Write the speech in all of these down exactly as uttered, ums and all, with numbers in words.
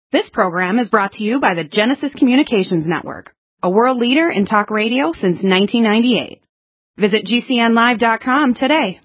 This program is brought to you by the Genesis Communications Network, a world leader in talk radio since nineteen ninety-eight. Visit G C N live dot com today.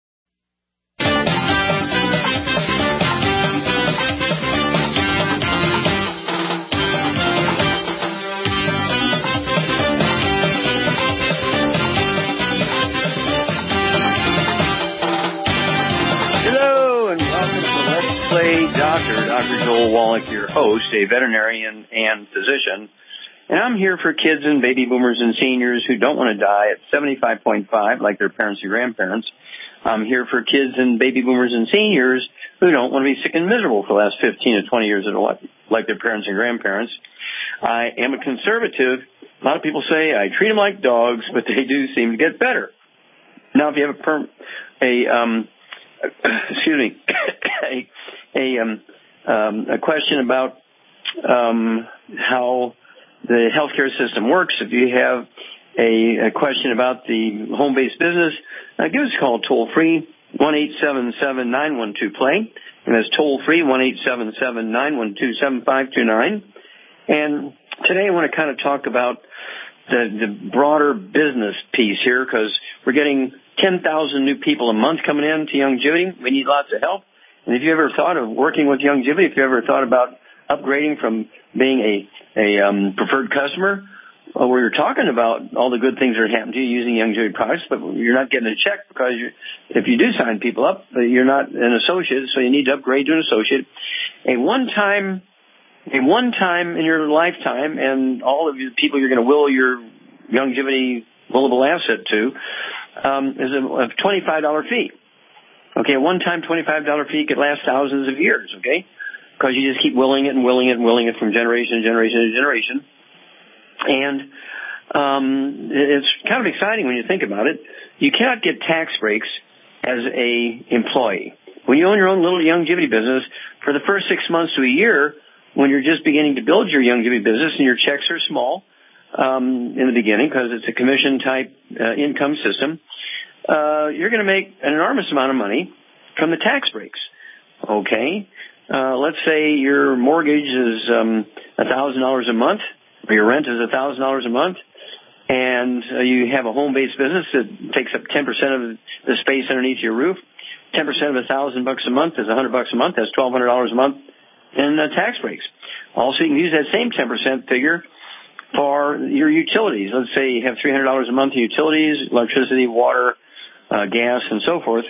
Doctor, Doctor Joel Wallach, your host, a veterinarian and physician. And I'm here for kids and baby boomers and seniors who don't want to die at seventy-five point five like their parents or grandparents. I'm here for kids and baby boomers and seniors who don't want to be sick and miserable for the last fifteen to twenty years of their life like their parents and grandparents. I am a conservative. A lot of people say I treat them like dogs, but they do seem to get better. Now, if you have a, perm, a um, excuse me, a A, um, um, a question about um, how the healthcare system works. If you have a, a question about the home-based business, uh, give us a call toll-free, one eight seven seven, nine one two, play. And that's toll-free, one eight seven seven, nine one two, seven five two nine. And today I want to kind of talk about the, the broader business piece here, because we're getting ten thousand new people a month coming in to Youngevity. We need lots of help. And if you ever thought of working with Youngevity, if you ever thought about upgrading from being a, a um, preferred customer, well, we're talking about all the good things that are happening to you using Youngevity products, but you're not getting a check because you're, if you do sign people up, you're not an associate, so you need to upgrade to an associate. A one-time, a one-time in your lifetime, and all of the people you're going to will your Youngevity willable asset to, um, is a, a twenty-five dollars fee. Okay, a one-time twenty-five dollars fee could last thousands of years, okay? Because you just keep willing it and willing it and willing it from generation to generation to generation. And um, it's kind of exciting when you think about it. You cannot get tax breaks as a employee. When you own your own little Youngevity business, for the first six months to a year, when you're just beginning to build your Youngevity business and your checks are small um, in the beginning because it's a commission-type uh, income system, Uh, you're going to make an enormous amount of money from the tax breaks. Okay? Uh, let's say your mortgage is um, one thousand dollars a month, or your rent is one thousand dollars a month, and uh, you have a home-based business that takes up ten percent of the space underneath your roof. ten percent of one thousand bucks a month is one hundred bucks a month. That's twelve hundred dollars a month in uh, tax breaks. Also, you can use that same ten percent figure for your utilities. Let's say you have three hundred dollars a month in utilities, electricity, water, Uh, gas, and so forth,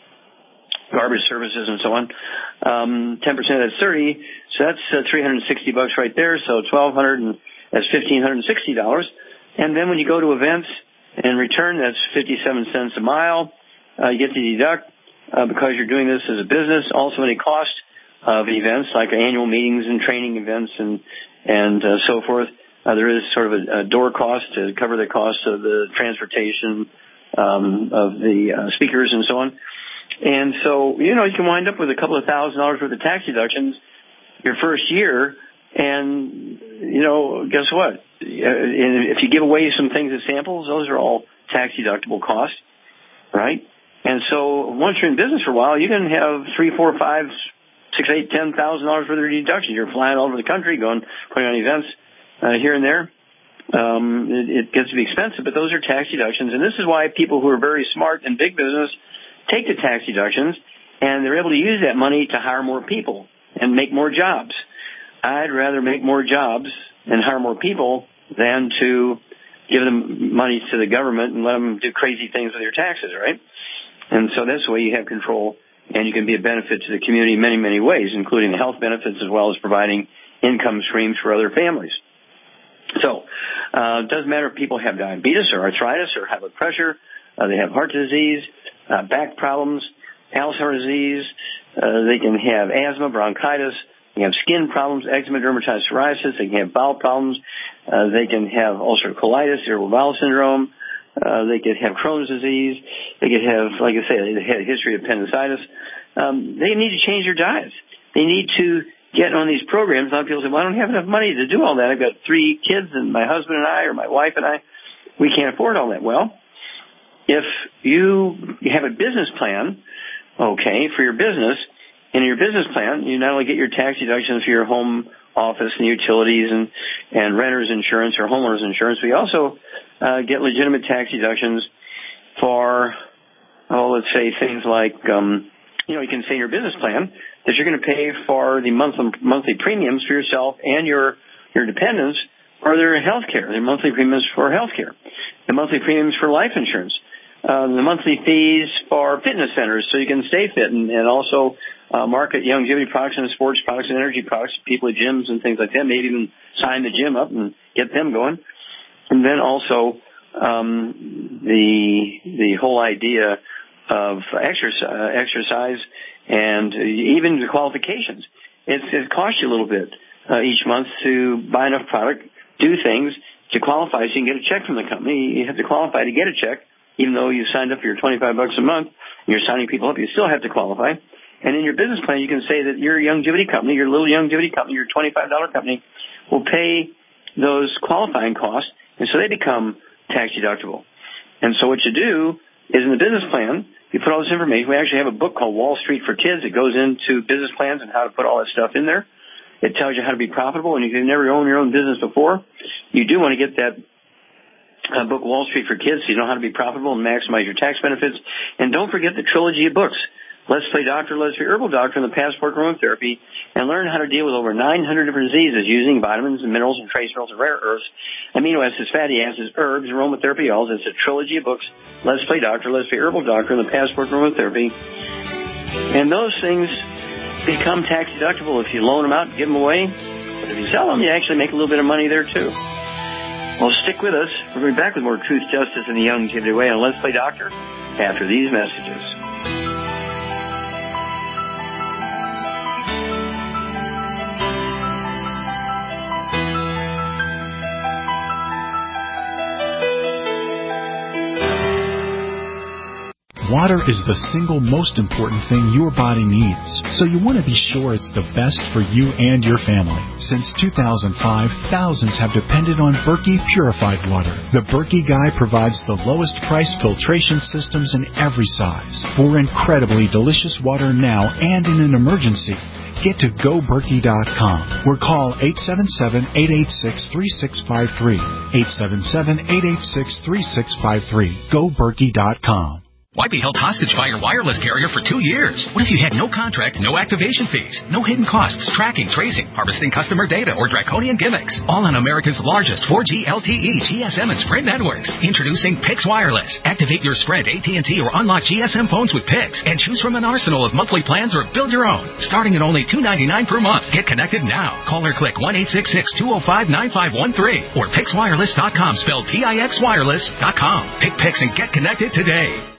garbage services, and so on. Um, ten percent of that's thirty, so that's uh, three hundred sixty bucks right there. So twelve hundred, and that's fifteen hundred sixty dollars. And then when you go to events and return, that's fifty-seven cents a mile. Uh, you get to deduct uh, because you're doing this as a business. Also, any cost of events like annual meetings and training events and and uh, so forth. Uh, there is sort of a, a door cost to cover the cost of the transportation. Um, of the uh, speakers and so on. And so, you know, you can wind up with a couple of thousand dollars worth of tax deductions your first year. And, you know, guess what? If you give away some things as samples, those are all tax deductible costs, right? And so once you're in business for a while, you can have three, four, five, six, eight, ten thousand dollars worth of deductions. You're flying all over the country, going, putting on events uh, here and there. Um, it, it gets to be expensive, but those are tax deductions. And this is why people who are very smart in big business take the tax deductions, and they're able to use that money to hire more people and make more jobs. I'd rather make more jobs and hire more people than to give them money to the government and let them do crazy things with your taxes, right? And so that's the way you have control, and you can be a benefit to the community in many, many ways, including the health benefits as well as providing income streams for other families. So, uh, it doesn't matter if people have diabetes or arthritis or high blood pressure, uh, they have heart disease, uh, back problems, Alzheimer's disease, uh, they can have asthma, bronchitis, they can have skin problems, eczema, dermatitis, psoriasis, they can have bowel problems, uh, they can have ulcerative colitis, irritable bowel syndrome, uh, they could have Crohn's disease, they could have, like I say, they had a history of appendicitis. Um, they need to change their diets. They need to get on these programs. A lot of people say, well, I don't have enough money to do all that. I've got three kids and my husband and I or my wife and I, we can't afford all that. Well, if you have a business plan, okay, for your business, in your business plan, you not only get your tax deductions for your home office and utilities and, and renter's insurance or homeowner's insurance, we also uh, get legitimate tax deductions for, oh, let's say things like, um, you know, you can say in your business plan that you're going to pay for the monthly monthly premiums for yourself and your your dependents for their health care, their monthly premiums for health care, the monthly premiums for life insurance, uh, the monthly fees for fitness centers so you can stay fit and, and also uh, market longevity products and sports products and energy products to people at gyms and things like that, maybe even sign the gym up and get them going. And then also um, the the whole idea of exercise, uh, exercise and even the qualifications. It's, it costs you a little bit uh, each month to buy enough product, do things to qualify so you can get a check from the company. You have to qualify to get a check, even though you signed up for your twenty-five bucks a month. You're signing people up. You still have to qualify. And in your business plan, you can say that your longevity company, your little longevity company, your twenty-five dollar company will pay those qualifying costs, and so they become tax deductible. And so what you do is in the business plan, you put all this information. We actually have a book called Wall Street for Kids. It goes into business plans and how to put all that stuff in there. It tells you how to be profitable, and if you've never owned your own business before, you do want to get that uh, book Wall Street for Kids so you know how to be profitable and maximize your tax benefits. And don't forget the trilogy of books, Let's Play Doctor, Let's Be Herbal Doctor, and the Passport Aromatherapy, and learn how to deal with over nine hundred different diseases using vitamins and minerals and trace minerals and rare earths, amino acids, fatty acids, herbs, aromatherapy oils. It's a trilogy of books, Let's Play Doctor, Let's Be Herbal Doctor, and the Passport Aromatherapy. And those things become tax deductible if you loan them out and give them away. But if you sell them, you actually make a little bit of money there, too. Well, stick with us. We're going to be back with more Truth, Justice, and the Longevity Way on Let's Play Doctor after these messages. Water is the single most important thing your body needs, so you want to be sure it's the best for you and your family. Since two thousand five, thousands have depended on Berkey Purified Water. The Berkey Guy provides the lowest price filtration systems in every size. For incredibly delicious water now and in an emergency, get to go berkey dot com or call eight seven seven, eight eight six, three six five three, eight seven seven, eight eight six, three six five three. go berkey dot com. Why be held hostage by your wireless carrier for two years? What if you had no contract, no activation fees, no hidden costs, tracking, tracing, harvesting customer data, or draconian gimmicks? All on America's largest four G L T E, G S M, and Sprint networks. Introducing Pix Wireless. Activate your Sprint, A T and T, or unlock G S M phones with Pix and choose from an arsenal of monthly plans or build your own. Starting at only two dollars and ninety-nine cents per month. Get connected now. Call or click one eight six six, two oh five, nine five one three or pix wireless dot com, spelled P I X wireless dot com. Pick Pix and get connected today.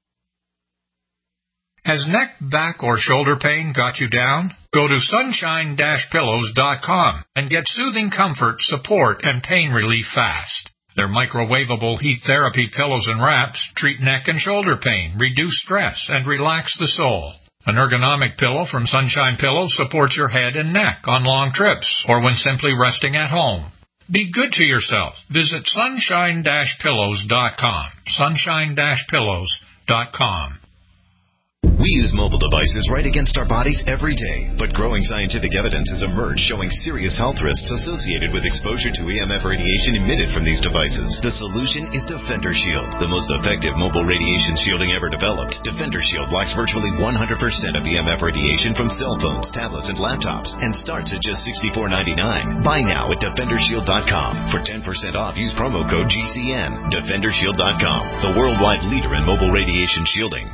Has neck, back, or shoulder pain got you down? Go to sunshine dash pillows dot com and get soothing comfort, support, and pain relief fast. Their microwavable heat therapy pillows and wraps treat neck and shoulder pain, reduce stress, and relax the soul. An ergonomic pillow from Sunshine Pillows supports your head and neck on long trips or when simply resting at home. Be good to yourself. Visit sunshine dash pillows dot com. sunshine dash pillows dot com. We use mobile devices right against our bodies every day, but growing scientific evidence has emerged showing serious health risks associated with exposure to E M F radiation emitted from these devices. The solution is Defender Shield, the most effective mobile radiation shielding ever developed. Defender Shield blocks virtually one hundred percent of E M F radiation from cell phones, tablets, and laptops, and starts at just sixty-four ninety-nine. Buy now at defender shield dot com. For ten percent off, use promo code G C N. defender shield dot com, the worldwide leader in mobile radiation shielding.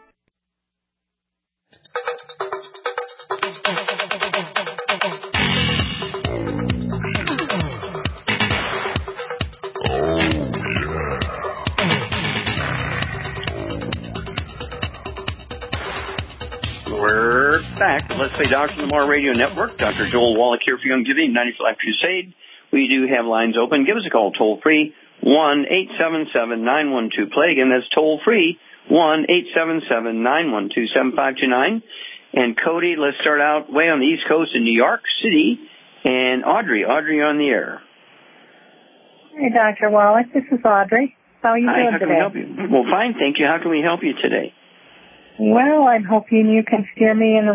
We're back. Let's Play Doctor on the More Radio Network. Doctor Joel Wallach here for Longevity, ninety-four Life Crusade. We do have lines open. Give us a call toll free, one eight seven seven, nine one two, play. Again, that's toll free, one eight seven seven, nine one two, seven five two nine. And Cody, let's start out way on the East Coast in New York City. And Audrey, Audrey, you're on the air. Hey, Doctor Wallach, this is Audrey. How are you Hi, doing how can today? we help you? Well, fine, thank you. How can we help you today? Well, I'm hoping you can steer me in the right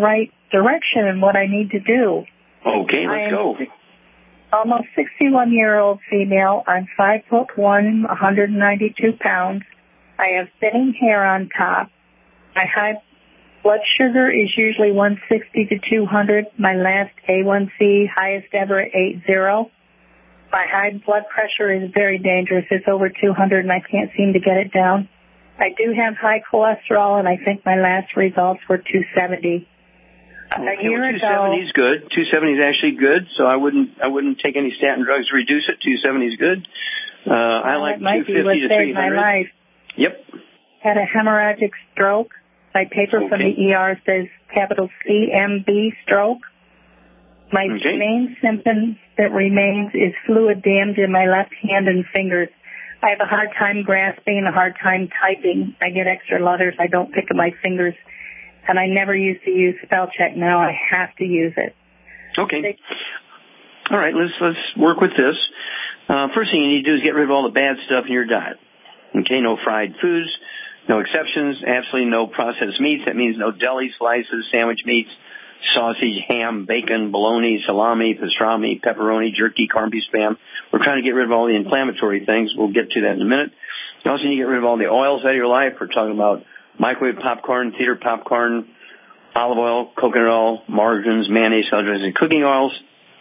direction in what I need to do. Okay, let's go. Almost sixty-one-year-old female. I'm five foot one, one hundred ninety-two pounds. I have thinning hair on top. My high blood sugar is usually one sixty to two hundred. My last A one C, highest ever at eighty. My high blood pressure is very dangerous. It's over two hundred, and I can't seem to get it down. I do have high cholesterol, and I think my last results were two seventy. Okay, a year well, two ago, seventy is good. two seventy is actually good, so I wouldn't I wouldn't take any statin drugs to reduce it. two seventy is good. Uh, I like two fifty to three hundred. My life. Yep. Had a hemorrhagic stroke. My paper okay. from the E R says capital C M B stroke. My okay. main symptom that remains is fluid damage in my left hand and fingers. I have a hard time grasping, a hard time typing. I get extra letters. I don't pick up my fingers. And I never used to use spell check. Now I have to use it. Okay. All right, let's let's work with this. Uh, first thing you need to do is get rid of all the bad stuff in your diet. Okay, no fried foods, no exceptions, absolutely no processed meats. That means no deli slices, sandwich meats, sausage, ham, bacon, bologna, salami, pastrami, pepperoni, jerky, corned beef, spam. We're trying to get rid of all the inflammatory things. We'll get to that in a minute. You also need to get rid of all the oils out of your life. We're talking about microwave popcorn, theater popcorn, olive oil, coconut oil, margarines, mayonnaise, salad and cooking oils.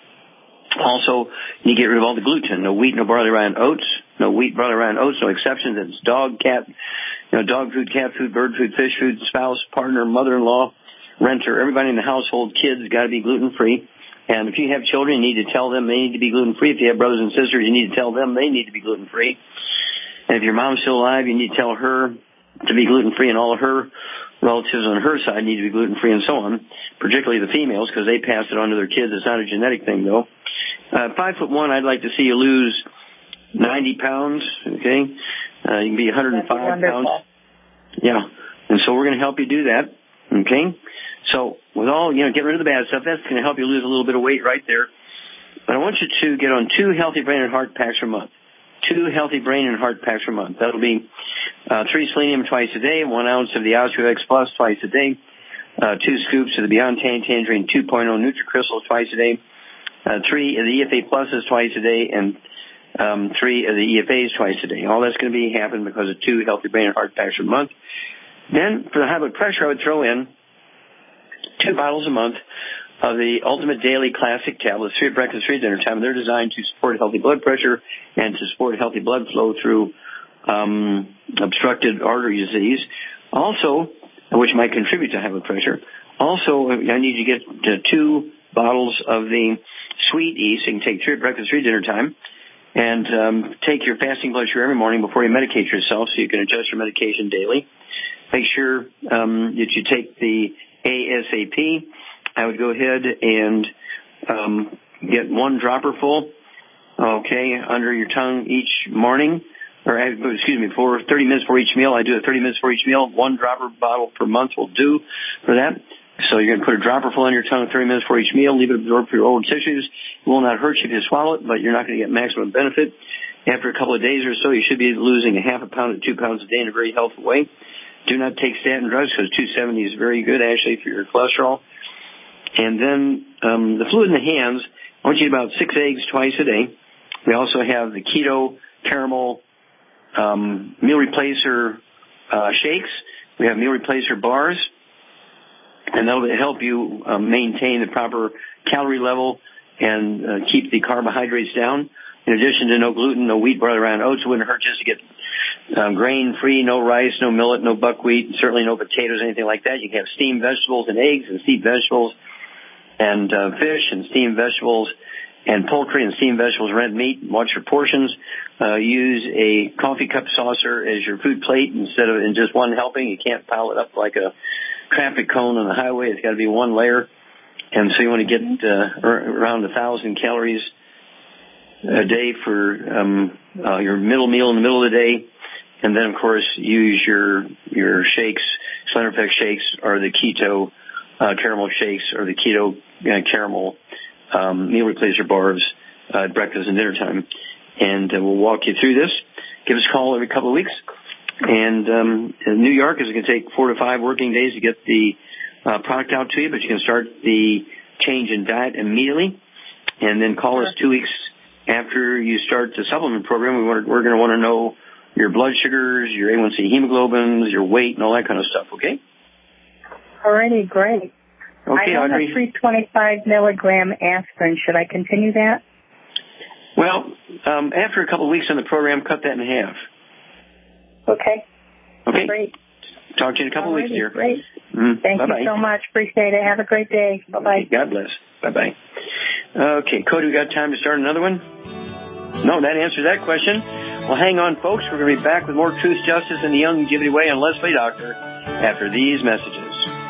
Also, you need to get rid of all the gluten. No wheat, no barley, rye, and oats. No wheat, barley, rye, and oats. No exceptions. It's dog, cat, you know, dog food, cat food, bird food, fish food, spouse, partner, mother-in-law, renter. Everybody in the household, kids, got to be gluten-free. And if you have children, you need to tell them they need to be gluten-free. If you have brothers and sisters, you need to tell them they need to be gluten-free. And if your mom's still alive, you need to tell her to be gluten-free, and all of her relatives on her side need to be gluten-free and so on, particularly the females because they pass it on to their kids. It's not a genetic thing, though. Uh, five foot one, I'd like to see you lose ninety pounds, okay? Uh, you can be one hundred five pounds. Yeah, and so we're going to help you do that, okay? So with all, you know, get rid of the bad stuff. That's going to help you lose a little bit of weight right there. But I want you to get on two healthy brain and heart packs per month. Two healthy brain and heart packs per month. That'll be uh, three selenium twice a day, one ounce of the OsteoX Plus twice a day, uh, two scoops of the Beyond Tan Tangerine two point oh NutriCrystal twice a day, uh, three of the E F A Pluses twice a day, and um, three of the E F As twice a day. All that's going to be happen because of two healthy brain and heart packs per month. Then for the high blood pressure, I would throw in two bottles a month of the Ultimate Daily Classic tablets, three at breakfast, three at dinner time. They're designed to support healthy blood pressure and to support healthy blood flow through um, obstructed artery disease. Also, which might contribute to high blood pressure. Also, I need you to get uh, two bottles of the Sweet E, so you can take three at breakfast, three at dinner time, and um, take your fasting blood sugar every morning before you medicate yourself so you can adjust your medication daily. Make sure um, that you take the ASAP. I would go ahead and um, get one dropper full, okay, under your tongue each morning, or excuse me, for thirty minutes for each meal. I do it thirty minutes for each meal. One dropper bottle per month will do for that. So you're going to put a dropper full on your tongue thirty minutes for each meal. Leave it absorb for your oral tissues. It will not hurt you if you swallow it, but you're not going to get maximum benefit. After a couple of days or so, you should be losing a half a pound to two pounds a day in a very healthy way. Do not take statin drugs because two seventy is very good, actually, for your cholesterol. And then um, the fluid in the hands, I want you to eat about six eggs twice a day. We also have the keto caramel um, meal replacer uh, shakes. We have meal replacer bars. And that'll help you um, maintain the proper calorie level and uh, keep the carbohydrates down. In addition to no gluten, no wheat, barley, rye, and oats, it wouldn't hurt just to get um, grain-free, no rice, no millet, no buckwheat, certainly no potatoes, anything like that. You can have steamed vegetables and eggs and steamed vegetables and uh, fish and steamed vegetables and poultry and steamed vegetables, red meat. Watch your portions. Uh, use a coffee cup saucer as your food plate instead of in just one helping. You can't pile it up like a traffic cone on the highway. It's got to be one layer. And so you want to get uh, around a thousand calories a day for um, uh, your middle meal in the middle of the day. And then, of course, use your your shakes, Slender Effect shakes, or the keto uh, caramel shakes, or the keto uh, caramel um, meal replacer bars uh, at breakfast and dinner time. And uh, we'll walk you through this. Give us a call every couple of weeks. And um, in New York is going to take four to five working days to get the uh, product out to you, but you can start the change in diet immediately, and then call us two weeks after you start the supplement program. We want to, we're going to want to know your blood sugars, your A one C hemoglobins, your weight, and all that kind of stuff, okay? Alrighty, great. Okay, I have Audrey. a three hundred twenty-five milligram aspirin. Should I continue that? Well, um, after a couple of weeks on the program, cut that in half. Okay. Okay. Great. Talk to you in a couple Alrighty, of weeks, dear. Great. Mm, Thank bye-bye. you so much. Appreciate it. Have a great day. Bye-bye. Okay, God bless. Bye-bye. Okay, Cody, we got time to start another one? No, that answers that question. Well, hang on, folks. We're going to be back with more Truth, Justice, and the Longevity Way on Leslie Doctor after these messages.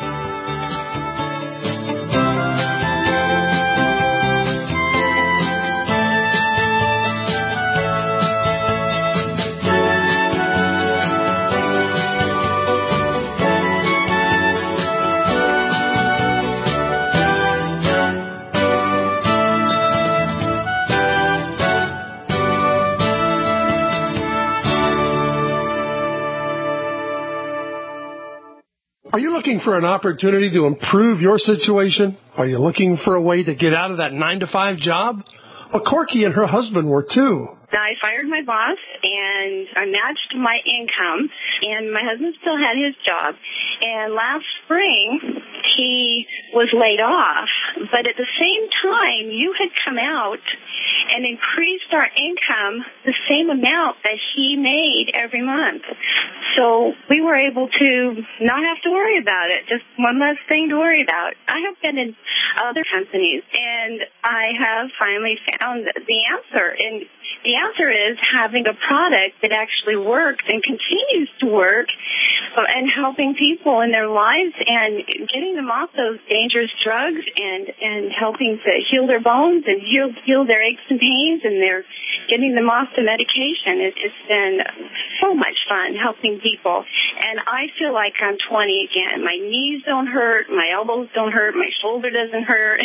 Are you looking for an opportunity to improve your situation? Are you looking for a way to get out of that nine to five job? Well, Corky and her husband were too. I fired my boss, and I matched my income, and my husband still had his job. And last spring, he was laid off. But at the same time, you had come out and increased our income the same amount that he made every month. So we were able to not have to worry about it, just one less thing to worry about. I have been in other companies, and I have finally found the answer. And the answer is having a product that actually works and continues to work and helping people in their lives and getting them off those dangerous drugs and, and helping to heal their bones and heal, heal their aches and pains, and they're getting them off the medication. It, it's been so much fun helping people. And I feel like I'm twenty again. My knees don't hurt. My elbows don't hurt. My shoulder doesn't hurt.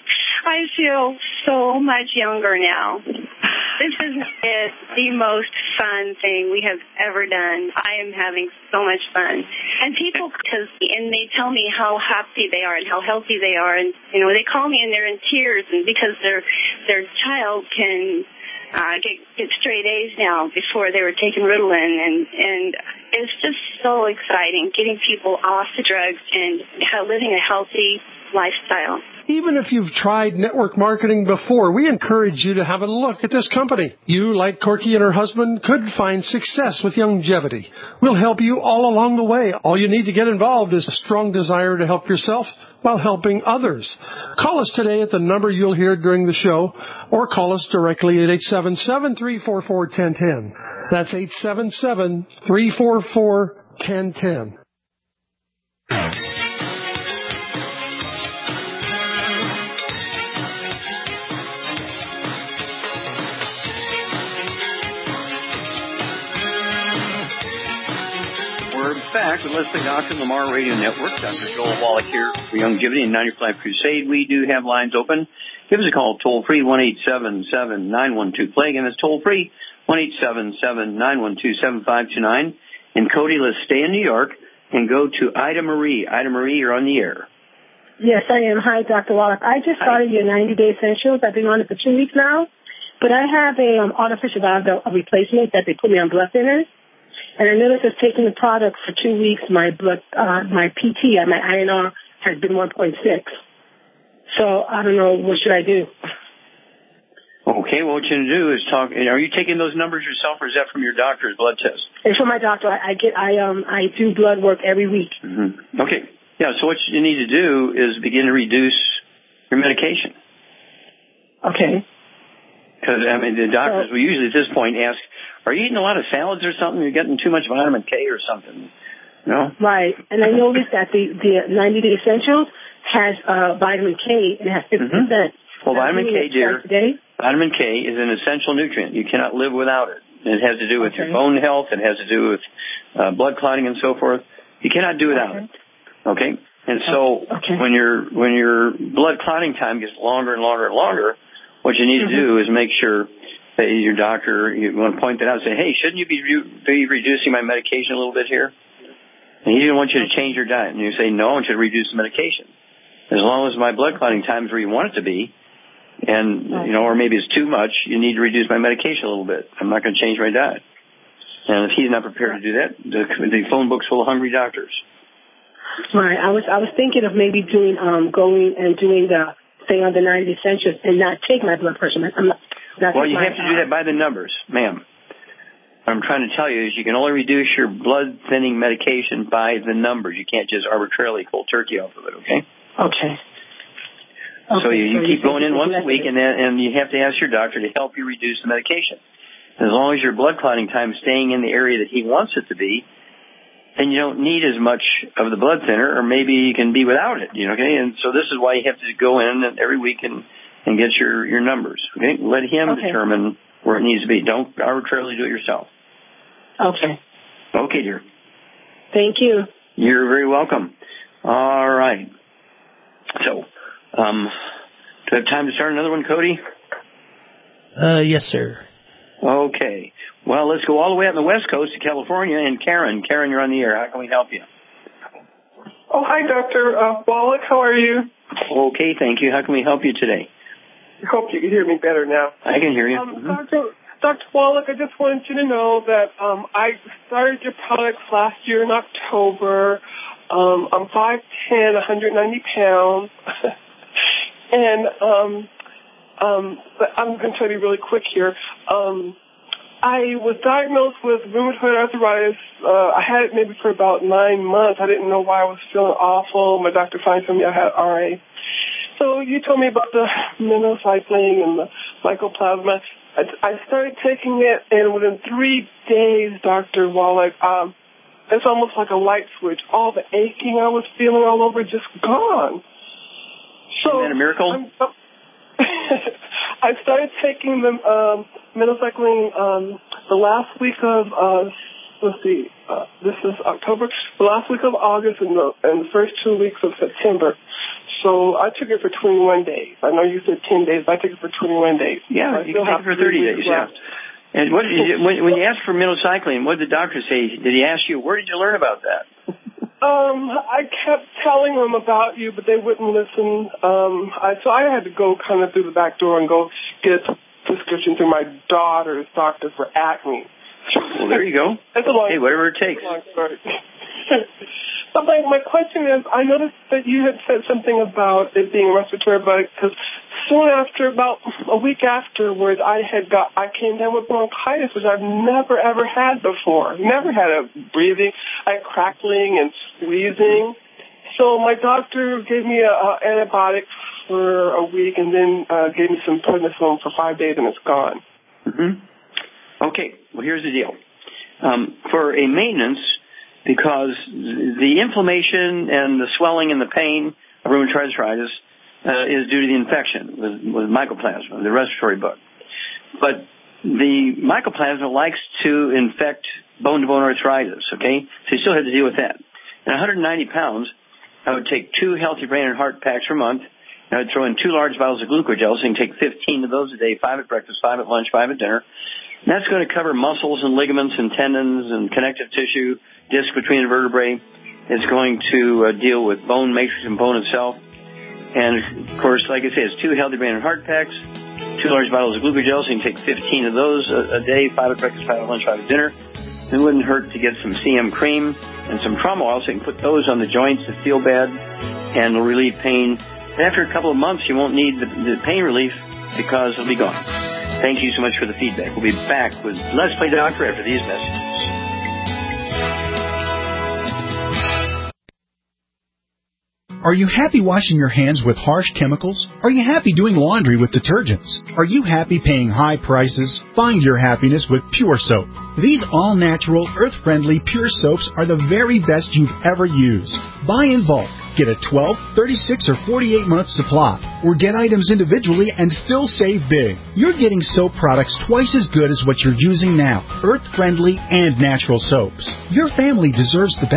I feel so much younger now. This is it, the most fun thing we have ever done. I am having so much fun. And people, because, and they tell me how happy they are and how healthy they are. And, you know, they call me and they're in tears, and because their their child can uh, get, get straight A's now before they were taking Ritalin. And, and it's just so exciting getting people off the drugs and living a healthy lifestyle. Even if you've tried network marketing before, we encourage you to have a look at this company. You, like Corky and her husband, could find success with longevity. We'll help you all along the way. All you need to get involved is a strong desire to help yourself while helping others. Call us today at the number you'll hear during the show, or call us directly at eight seven seven, three four four, one zero one zero. That's eight seven seven, three four four, one zero one zero. Back with Leslie Doctor, Lamar Radio Network. Doctor Joel Wallach here for Longevity and ninety-five Life Crusade. We do have lines open. Give us a call toll free, one eight seven seven, nine one two, play. Again, it's toll free, one eight seven seven, nine one two, seven five two nine. And Cody, let's stay in New York and go to Ida Marie. Ida Marie, you're on the air. Yes, I am. Hi, Doctor Wallach. I just started your ninety-day essentials. I've been on it for two weeks now. But I have a um, artificial valve replacement that they put me on blood thinners. And I noticed that taking the product for two weeks, my blood, uh, my P T, my I N R has been one point six. So I don't know, what should I do? Okay, well, what you're going to do is talk. Are you taking those numbers yourself, or is that from your doctor's blood test? It's from my doctor. I, I get, I um, I do blood work every week. Mm-hmm. Okay, yeah. So what you need to do is begin to reduce your medication. Okay. Because I mean, the doctors so, will usually at this point ask, are you eating a lot of salads or something? You're getting too much vitamin K or something, you know? Right. And I noticed that the, the ninety-day essentials has uh, vitamin K, and it has fifty percent. Mm-hmm. Well, vitamin K, dear, vitamin K is an essential nutrient. You cannot live without it. It has to do with okay. your bone health. It has to do with uh, blood clotting and so forth. You cannot do without okay. it. Okay? And so okay. when your when your blood clotting time gets longer and longer and longer, what you need mm-hmm. to do is make sure that your doctor, you want to point that out and say, hey, shouldn't you be, re- be reducing my medication a little bit here? And he didn't want you to change your diet. And you say, no, I want you to reduce the medication. As long as my blood clotting time is where you want it to be, and, you know, or maybe it's too much, you need to reduce my medication a little bit. I'm not going to change my diet. And if he's not prepared to do that, the, the phone book's full of hungry doctors. Right. I was I was thinking of maybe doing um going and doing the thing on the ninety essentials and not take my blood pressure. I'm not, not well, you my, have to do that by the numbers, ma'am. What I'm trying to tell you is you can only reduce your blood thinning medication by the numbers. You can't just arbitrarily cold turkey off of it, okay? Okay. okay so you, you so keep you going in once a week, and then and you have to ask your doctor to help you reduce the medication. As long as your blood clotting time is staying in the area that he wants it to be, then you don't need as much of the blood thinner, or maybe you can be without it, you know, okay? And so this is why you have to go in every week and, and get your, your numbers, okay? Let him okay. determine where it needs to be. Don't arbitrarily do it yourself. Okay. Okay, dear. Thank you. You're very welcome. All right. So, um, do I have time to start another one, Cody? Uh, yes, sir. Okay. Well, let's go all the way out on the West Coast to California. And Karen, Karen, you're on the air. How can we help you? Oh, hi, Doctor Uh, Wallach. How are you? Okay, thank you. How can we help you today? I hope you can hear me better now. I can hear you. Um, mm-hmm. Doctor Doctor Wallach, I just wanted you to know that um, I started your products last year in October. Um, I'm five ten, one hundred ninety pounds. and um, um, but I'm going to tell you really quick here. Um, I was diagnosed with rheumatoid arthritis. Uh, I had it maybe for about nine months. I didn't know why I was feeling awful. My doctor finally told me I had R A. So you told me about the minocycline and the mycoplasma. I, I started taking it, and within three days, Doctor Wallach, um, it's almost like a light switch. All the aching I was feeling all over just gone. So Isn't that a miracle? I'm, uh, I started taking the um, minocycline um, the last week of, uh, let's see, uh, this is October, the last week of August and the, and the first two weeks of September. So I took it for twenty-one days. I know you said ten days, but I took it for twenty-one days. Yeah, so you can take it for thirty days, yeah. And what did you, when, when you asked for minocycline, what did the doctor say? Did he ask you, where did you learn about that? Um, I kept telling them about you, but they wouldn't listen. Um, I, so I had to go kind of through the back door and go get a prescription through my daughter's doctor for acne. Well, there you go. That's a long, hey, whatever it takes. Long story. But my, my question is, I noticed that you had said something about it being respiratory, but because soon after, about a week afterwards, I had got, I came down with bronchitis, which I've never ever had before. Never had a breathing, I had crackling and wheezing. So my doctor gave me a, a antibiotic for a week, and then uh, gave me some prednisone for five days, and it's gone. Mm-hmm. Okay. Well, here's the deal. Um, for a maintenance. Because the inflammation and the swelling and the pain of rheumatoid arthritis uh, is due to the infection with, with mycoplasma, the respiratory bug. But the mycoplasma likes to infect bone-to-bone arthritis, okay? So you still have to deal with that. At one hundred ninety pounds, I would take two healthy brain and heart packs per month, and I would throw in two large bottles of glucogel, so you can take fifteen of those a day, five at breakfast, five at lunch, five at dinner. And that's going to cover muscles and ligaments and tendons and connective tissue, disc between the vertebrae. It's going to uh, deal with bone matrix and bone itself. And, of course, like I say, it's two healthy brain and heart packs, two large bottles of glucogel, so you can take fifteen of those a, a day, five at breakfast, five at lunch, five at dinner. It wouldn't hurt to get some C M cream and some trauma oil, so you can put those on the joints that feel bad and will relieve pain. And after a couple of months, you won't need the, the pain relief because it'll be gone. Thank you so much for the feedback. We'll be back with Let's Play Doctor after these messages. Are you happy washing your hands with harsh chemicals? Are you happy doing laundry with detergents? Are you happy paying high prices? Find your happiness with Pure Soap. These all-natural, earth-friendly Pure Soaps are the very best you've ever used. Buy in bulk. Get a twelve, thirty-six, or forty-eight month supply, or get items individually and still save big. You're getting soap products twice as good as what you're using now, earth-friendly and natural soaps. Your family deserves the best.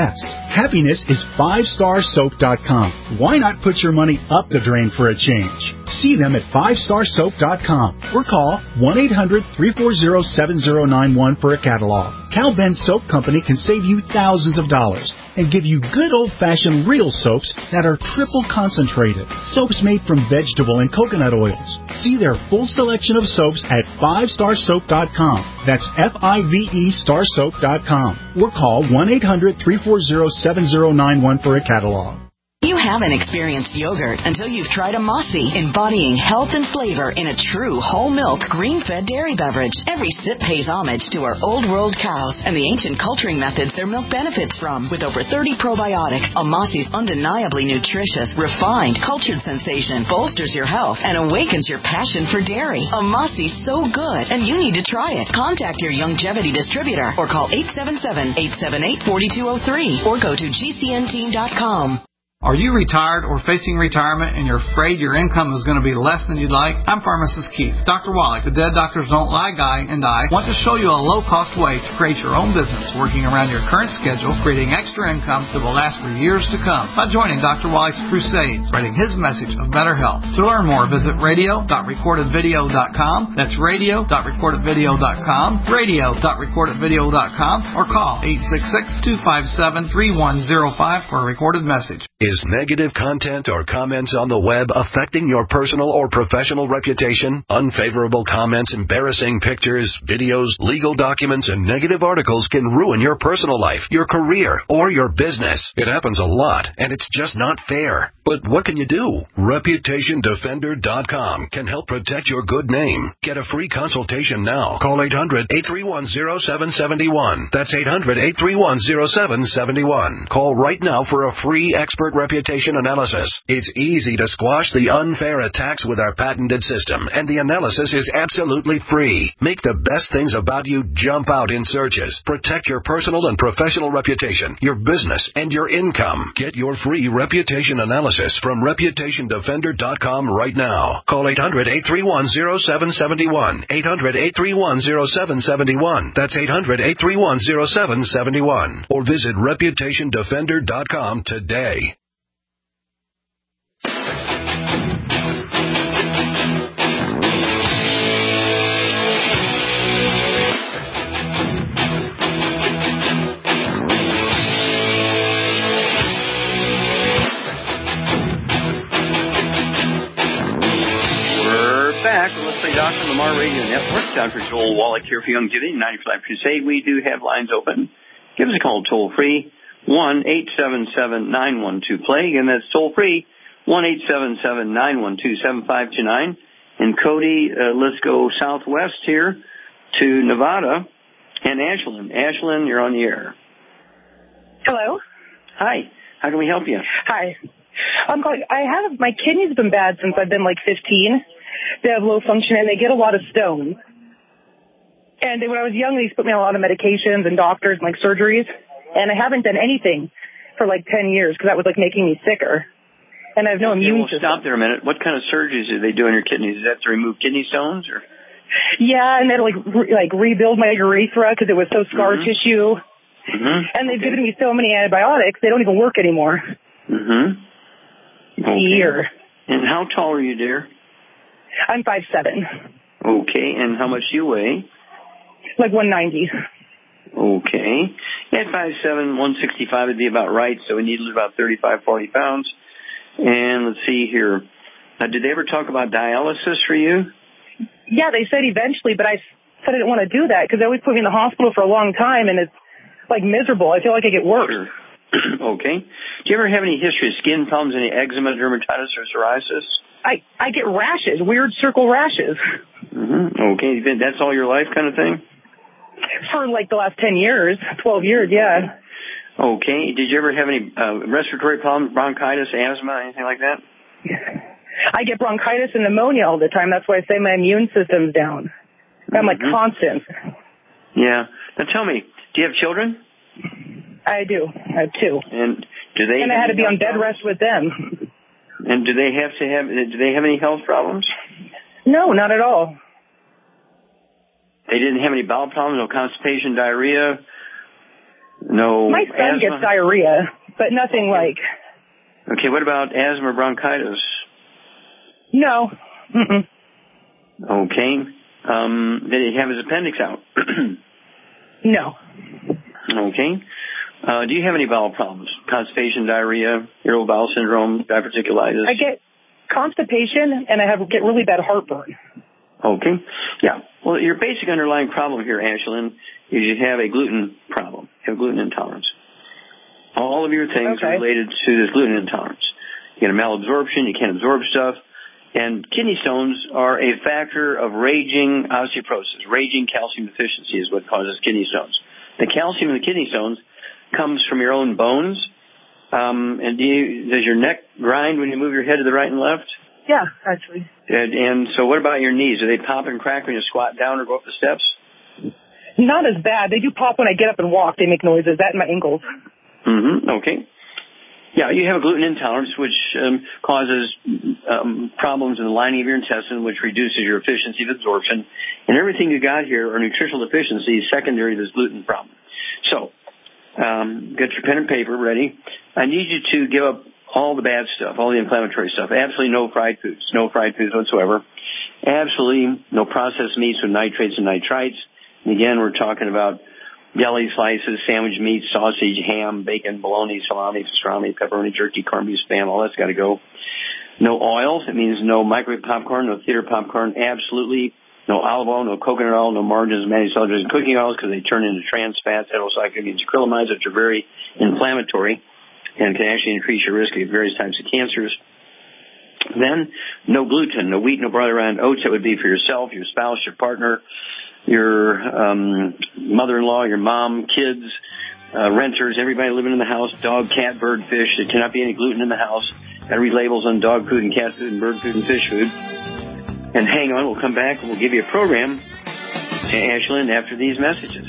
Happiness is five star soap dot com. Why not put your money up the drain for a change? See them at five star soap dot com or call one eight hundred, three four zero, seven zero nine one for a catalog. Cal Ben Soap Company can save you thousands of dollars and give you good old-fashioned real soaps that are triple concentrated. Soaps made from vegetable and coconut oils. See their full selection of soaps at five star soap dot com. That's F I V E star soap dot com. Or call one eight hundred, three four zero, seven zero nine one for a catalog. You haven't experienced yogurt until you've tried a Mossy, embodying health and flavor in a true whole milk, green-fed dairy beverage. Every sip pays homage to our old world cows and the ancient culturing methods their milk benefits from. With over thirty probiotics, a Mossy's undeniably nutritious, refined, cultured sensation bolsters your health and awakens your passion for dairy. A Mossy's so good, and you need to try it. Contact your Youngevity distributor or call eight seven seven, eight seven eight, four two zero three or go to G C N team dot com. Are you retired or facing retirement and you're afraid your income is going to be less than you'd like? I'm Pharmacist Keith. Doctor Wallach, the Dead Doctors Don't Lie guy, and I want to show you a low-cost way to create your own business working around your current schedule, creating extra income that will last for years to come by joining Doctor Wallach's crusades, spreading his message of better health. To learn more, visit radio dot recorded video dot com. That's radio dot recorded video dot com, radio dot recorded video dot com, or call eight six six, two five seven, three one zero five for a recorded message. Is negative content or comments on the web affecting your personal or professional reputation? Unfavorable comments, embarrassing pictures, videos, legal documents, and negative articles can ruin your personal life, your career, or your business. It happens a lot, and it's just not fair. But what can you do? Reputation Defender dot com can help protect your good name. Get a free consultation now. Call eight hundred, eight three one, zero seven seven one. That's eight hundred, eight three one, zero seven seven one. Call right now for a free expert reputation analysis. It's easy to squash the unfair attacks with our patented system, and the analysis is absolutely free. Make the best things about you jump out in searches. Protect your personal and professional reputation, your business, and your income. Get your free reputation analysis from Reputation Defender dot com right now. Call eight hundred, eight three one, zero seven seven one. eight hundred, eight three one, zero seven seven one. That's eight hundred, eight three one, zero seven seven one. Or visit Reputation Defender dot com today. Back on Let's Play Doctor Lamar Radio Network. Doctor Joel Wallach here for Youngevity, ninety-five Crusade. We do have lines open. Give us a call toll free, one eight seven seven, nine one two, play. Again, that's toll free, one eight seven seven, nine one two, seven five two nine. And Cody, uh, let's go southwest here to Nevada and Ashland. Ashland, you're on the air. Hello. Hi. How can we help you? Hi. I'm calling. I have my kidneys have been bad since I've been like fifteen. They have low function and they get a lot of stones. And when I was young, they used to put me on a lot of medications and doctors and like surgeries. And I haven't done anything for like ten years because that was like making me sicker. And I have no immune okay, well, system. Stop there a minute. What kind of surgeries do they do on your kidneys? Is that to remove kidney stones or? Yeah, and then like re- like rebuild my urethra because it was so scar mm-hmm. tissue. Mm-hmm. And they've okay. given me so many antibiotics, they don't even work anymore. Mm-hmm. Okay. Year. And how tall are you, dear? I'm five seven. Okay, and how much do you weigh? Like one ninety. Okay. At five seven, one sixty-five would be about right, so we need to lose about thirty-five, forty pounds. And let's see here. Now, did they ever talk about dialysis for you? Yeah, they said eventually, but I said I didn't want to do that because they always put me in the hospital for a long time, and it's like miserable. I feel like I get worse. Sure. Okay. Do you ever have any history of skin problems, any eczema, dermatitis, or psoriasis? I, I get rashes, weird circle rashes. Mm-hmm. Okay. That's all your life kind of thing? For like the last ten years, twelve years, yeah. Okay. Did you ever have any uh, respiratory problems, bronchitis, asthma, anything like that? I get bronchitis and pneumonia all the time. That's why I say my immune system's down. I'm like mm-hmm. constant. Yeah. Now tell me, do you have children? I do. I have two. And do they? And I had to be on bed rest with them. And do they have to have? Do they have any health problems? No, not at all. They didn't have any bowel problems, no constipation, diarrhea, no. My son asthma? gets diarrhea, but nothing like. Okay, what about asthma or bronchitis? No. Mm-mm. Okay. Um, did he have his appendix out? No. Okay. Uh, do you have any bowel problems? Constipation, diarrhea, irritable bowel syndrome, diverticulitis? I get constipation, and I have get really bad heartburn. Okay. Yeah. Well, your basic underlying problem here, Ashlyn, is you have a gluten problem. You have gluten intolerance. All of your things okay. are related to this gluten intolerance. You get a malabsorption, you can't absorb stuff, and kidney stones are a factor of raging osteoporosis. Raging calcium deficiency is what causes kidney stones. The calcium in the kidney stones comes from your own bones. Um, and do you, does your neck grind when you move your head to the right and left? Yeah, actually. And, and so what about your knees? Do they pop and crack when you squat down or go up the steps? Not as bad. They do pop when I get up and walk. They make noises. That and my ankles. Mm-hmm. Okay. Yeah, you have a gluten intolerance, which um, causes um, problems in the lining of your intestine, which reduces your efficiency of absorption. And everything you got here are nutritional deficiencies secondary to this gluten problem. So, um, get your pen and paper ready. I need you to give up all the bad stuff, all the inflammatory stuff. Absolutely no fried foods, no fried foods whatsoever. Absolutely no processed meats with nitrates and nitrites. And again, we're talking about deli slices, sandwich meat, sausage, ham, bacon, bologna, salami, pastrami, pepperoni, jerky, corned beef, spam. All that's got to go. No oils. It means no microwave popcorn, no theater popcorn. Absolutely no olive oil, no coconut oil, no margarines, manufactured cooking oils because they turn into trans fats, heterocyclic acrylamides, which are very inflammatory and can actually increase your risk of various types of cancers. Then, no gluten, no wheat, no barley, rye, and oats. That would be for yourself, your spouse, your partner, your um, mother-in-law, your mom, kids, uh, renters, everybody living in the house, dog, cat, bird, fish. There cannot be any gluten in the house. Got to read labels on dog food and cat food and bird food and fish food. And hang on, we'll come back and we'll give you a program, Ashlyn, after these messages.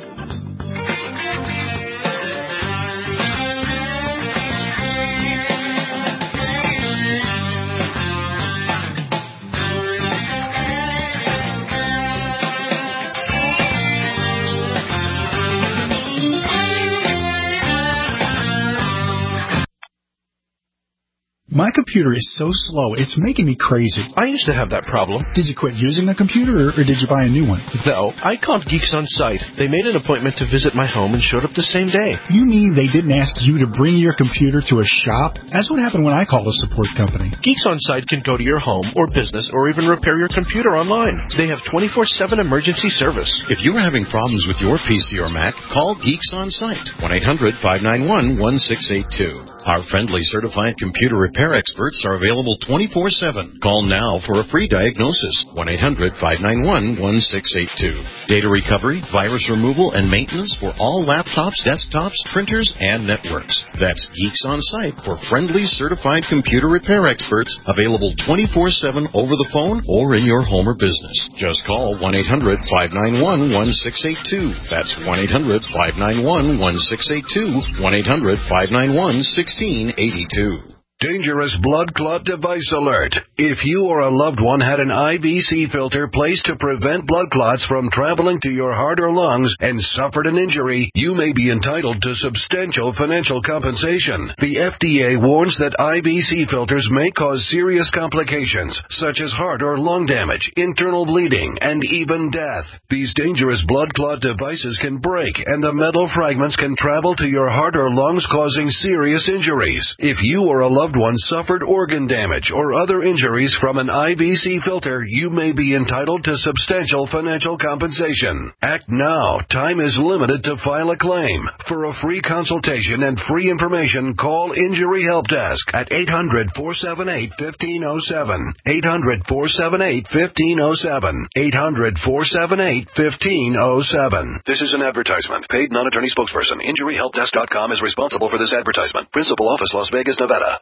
My computer is so slow, it's making me crazy. I used to have that problem. Did you quit using the computer, or, or did you buy a new one? No, I called Geeks On Site. They made an appointment to visit my home and showed up the same day. You mean they didn't ask you to bring your computer to a shop? That's what happened when I called a support company. Geeks On Site can go to your home or business or even repair your computer online. They have twenty-four seven emergency service. If you're having problems with your P C or Mac, call Geeks On Site, one eight hundred, five nine one, one six eight two. Our friendly certified computer repair experts are available twenty-four seven. Call now for a free diagnosis, one eight hundred, five nine one, one six eight two. Data recovery, virus removal, and maintenance for all laptops, desktops, printers, and networks. That's Geeks On Site for friendly certified computer repair experts, available twenty-four seven over the phone or in your home or business. Just call one eight hundred, five nine one, one six eight two. That's one eight hundred, five nine one, one six eight two, one eight hundred, five nine one, one six eight two. Dangerous blood clot device alert. If you or a loved one had an I V C filter placed to prevent blood clots from traveling to your heart or lungs and suffered an injury, you may be entitled to substantial financial compensation. The F D A warns that I V C filters may cause serious complications, such as heart or lung damage, internal bleeding, and even death. These dangerous blood clot devices can break, and the metal fragments can travel to your heart or lungs, causing serious injuries. If you or a loved one suffered organ damage or other injuries from an I V C filter, you may be entitled to substantial financial compensation. Act now. Time is limited to file a claim. For a free consultation and free information, call Injury Help Desk at eight hundred, four seven eight, one five zero seven. eight hundred, four seven eight, one five zero seven. eight hundred, four seven eight, one five zero seven. This is an advertisement. Paid non-attorney spokesperson. Injury Help Desk dot com is responsible for this advertisement. Principal office, Las Vegas, Nevada.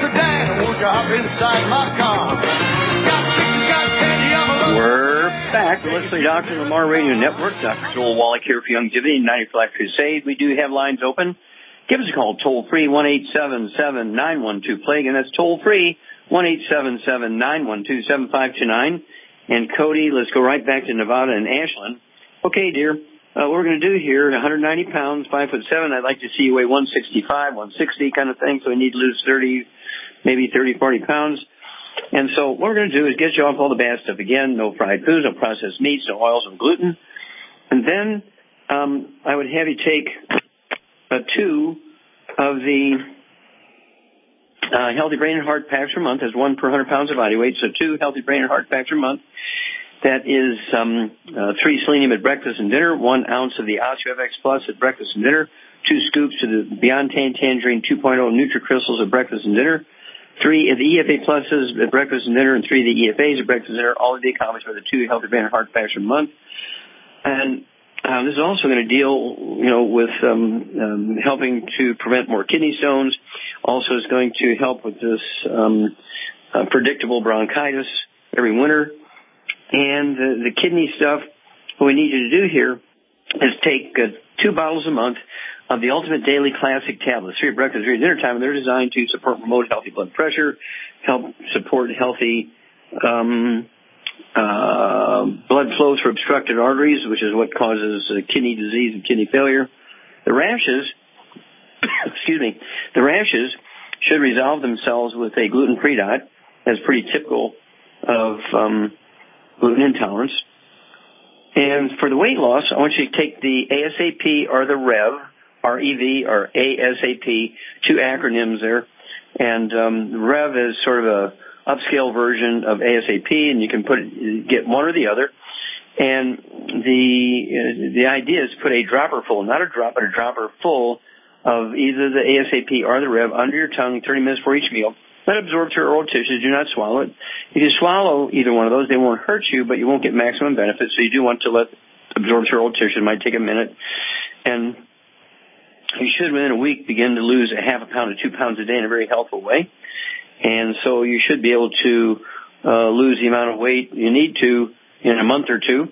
We're back. back to Let's Play Doctor Lamar Radio Network. Doctor Joel Wallach here for Youngevity and ninety for Life Crusade. We do have lines open. Give us a call, toll-free, one eight seven seven, nine one two, plague, and that's toll-free, one eight seven seven, nine one two, seven five two nine. And Cody, let's go right back to Nevada and Ashland. Okay, dear, uh, what we're going to do here, one hundred ninety pounds, five foot seven. I'd like to see you weigh one sixty-five, one sixty kind of thing, so we need to lose thirty, maybe thirty, forty pounds. And so what we're going to do is get you off all the bad stuff again, no fried foods, no processed meats, no oils, no gluten. And then um, I would have you take uh, two of the uh, Healthy Brain and Heart Packs per month. As one per one hundred pounds of body weight, so two Healthy Brain and Heart Packs per month. That is um, uh, three selenium at breakfast and dinner, one ounce of the OsteoFX Plus at breakfast and dinner, two scoops of the Beyond Tan Tangerine two point oh NutriCrystals at breakfast and dinner, three of the E F A Pluses at breakfast and dinner, and three of the E F As at breakfast and dinner, all of the accomplished by the two Healthy Brain and Heart Packs per month. And uh, this is also going to deal, you know, with um, um, helping to prevent more kidney stones. Also, is going to help with this um, uh, predictable bronchitis every winter. And uh, the kidney stuff, what we need you to do here is take uh, two bottles a month of the Ultimate Daily Classic tablets, three at breakfast, three at dinner time, and they're designed to support and promote healthy blood pressure, help support healthy um, uh, blood flow through obstructed arteries, which is what causes uh, kidney disease and kidney failure. The rashes, excuse me, the rashes should resolve themselves with a gluten-free diet. That's pretty typical of um, gluten intolerance. And for the weight loss, I want you to take the A S A P or the REV, R E V or A S A P, two acronyms there. And um, REV is sort of a upscale version of A S A P, and you can put it, get one or the other. And the uh, the idea is to put a dropper full, not a drop, but a dropper full of either the A S A P or the REV under your tongue thirty minutes before each meal. Let it absorb through oral tissues. Do not swallow it. If you swallow either one of those, they won't hurt you, but you won't get maximum benefit. So you do want to let it absorb through oral tissue. It might take a minute. And you should, within a week, begin to lose a half a pound to two pounds a day in a very healthful way. And so you should be able to uh, lose the amount of weight you need to in a month or two.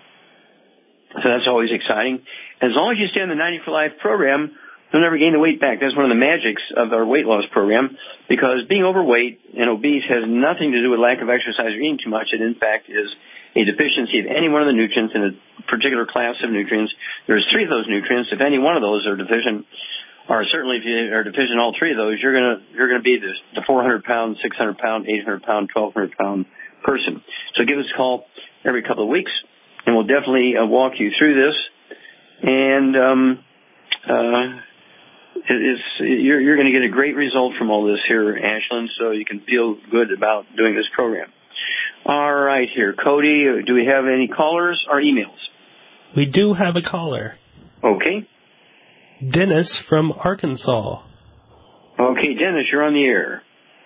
So that's always exciting. As long as you stay on the ninety for Life program, you'll never gain the weight back. That's one of the magics of our weight loss program, because being overweight and obese has nothing to do with lack of exercise or eating too much. It, in fact, is a deficiency of any one of the nutrients in a particular class of nutrients. There's three of those nutrients. If any one of those are deficient, or certainly if you are deficient in all three of those, you're gonna you're gonna be the, the four hundred pound, six hundred pound, eight hundred pound, twelve hundred pound person. So give us a call every couple of weeks, and we'll definitely uh, walk you through this. And um, uh, it's you're you're going to get a great result from all this here, Ashland. So you can feel good about doing this program. All right, here, Cody. Do we have any callers or emails? We do have a caller. Okay. Dennis from Arkansas. Okay, Dennis, you're on the air.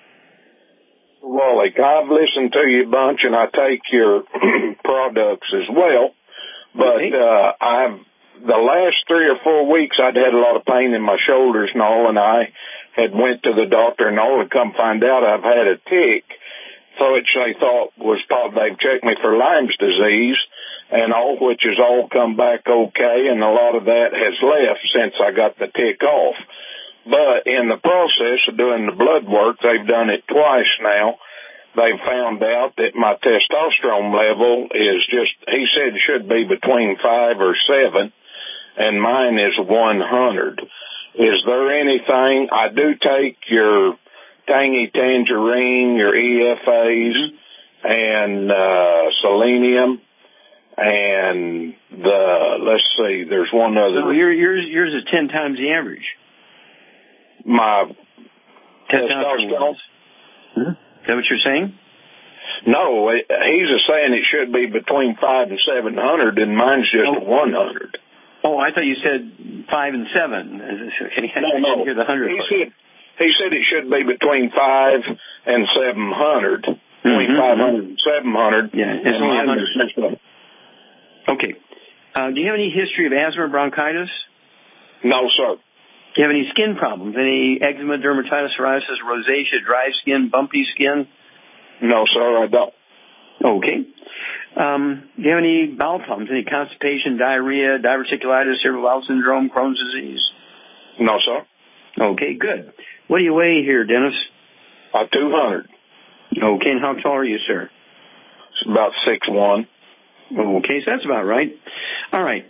Wally, I've listened to you a bunch, and I take your products as well. But okay. uh, I've the last three or four weeks, I'd had a lot of pain in my shoulders and all, and I had went to the doctor and all, and come find out I've had a tick, so which they thought was probably they've checked me for Lyme's disease, and all which has all come back okay, and a lot of that has left since I got the tick off. But in the process of doing the blood work, they've done it twice now. They found out that my testosterone level is just, he said it should be between five or seven, and mine is one hundred. Is there anything, I do take your Tangy Tangerine, your E F As, and uh, selenium, and the, let's see, there's one other. So your, yours, yours is ten times the average. My testosterone. Mm-hmm. Is that what you're saying? No, he's saying it should be between five and seven hundred, and mine's just oh. one hundred. Oh, I thought you said five and seven. No, no. Hear the hundred. He said, he said it should be between five and seven hundred. Mm-hmm. Between five hundred and seven hundred. Yeah, it's only one hundred. Okay. Uh, do you have any history of asthma or bronchitis? No, sir. Do you have any skin problems? Any eczema, dermatitis, psoriasis, rosacea, dry skin, bumpy skin? No, sir, I don't. Okay. Um, do you have any bowel problems, any constipation, diarrhea, diverticulitis, cerebral bowel syndrome, Crohn's disease? No, sir. Okay, good. What do you weigh here, Dennis? Uh, two hundred. Okay, and how tall are you, sir? It's about six one. Okay, so that's about right. All right.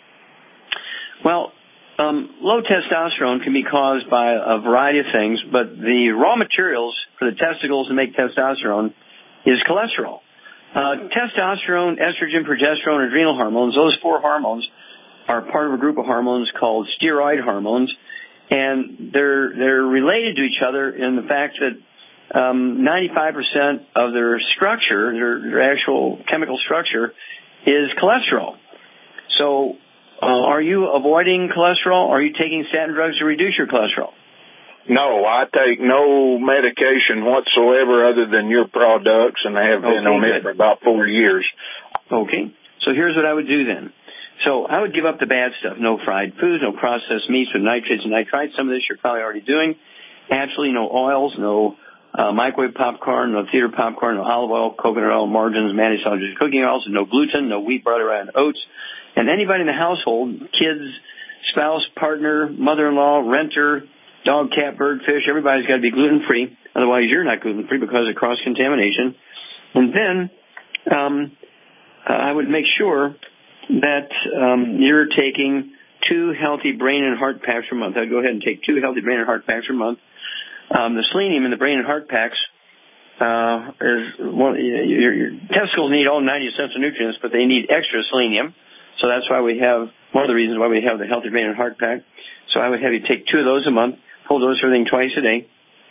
Well, um, low testosterone can be caused by a variety of things, but the raw materials for the testicles to make testosterone is cholesterol. Uh, testosterone, estrogen, progesterone, adrenal hormones, those four hormones are part of a group of hormones called steroid hormones, and they're they're related to each other in the fact that um, ninety-five percent of their structure, their, their actual chemical structure, is cholesterol. So, uh, are you avoiding cholesterol? Or are you taking statin drugs to reduce your cholesterol? No, I take no medication whatsoever other than your products, and I have been okay, on good. it for about four years. Okay, so here's what I would do then. So I would give up the bad stuff. No fried foods, no processed meats with nitrates and nitrites. Some of this you're probably already doing. Absolutely no oils, no uh, microwave popcorn, no theater popcorn, no olive oil, coconut oil, margarines, manufactured cooking oils, no gluten, no wheat, butter, and oats. And anybody in the household, kids, spouse, partner, mother-in-law, renter, dog, cat, bird, fish, everybody's got to be gluten-free. Otherwise, you're not gluten-free because of cross-contamination. And then um, I would make sure that um, you're taking two healthy brain and heart packs per month. I'd go ahead and take two healthy brain and heart packs per month. Um, the selenium in the brain and heart packs uh, is one. Your, your testicles need all ninety essential nutrients, but they need extra selenium. So that's why we have one of the reasons why we have the healthy brain and heart pack. So I would have you take two of those a month. Full dose of everything twice a day.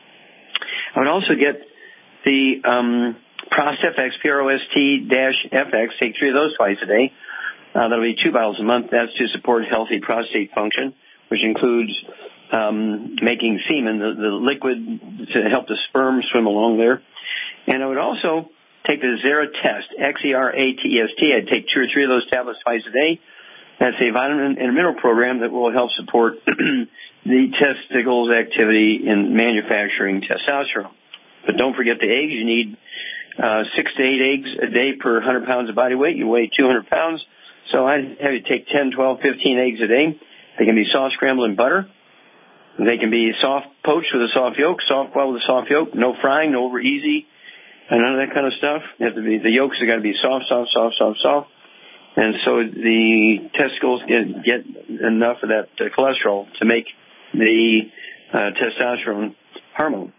I would also get the um, ProstFX, P R O S T F X, take three of those twice a day. Uh, that'll be two bottles a month. That's to support healthy prostate function, which includes um, making semen, the, the liquid to help the sperm swim along there. And I would also take the Xeratest, X E R A T E S T. I'd take two or three of those tablets twice a day. That's a vitamin and mineral program that will help support the testicles activity in manufacturing testosterone. But don't forget the eggs. You need uh, six to eight eggs a day per one hundred pounds of body weight. You weigh two hundred pounds. So I'd have you take ten, twelve, fifteen eggs a day. They can be soft scrambled in butter. They can be soft poached with a soft yolk, soft boiled with a soft yolk, no frying, no over easy, and none of that kind of stuff. You have to be, the yolks have got to be soft, soft, soft, soft, soft. And so the testicles get, get enough of that uh, cholesterol to make the uh, testosterone hormone.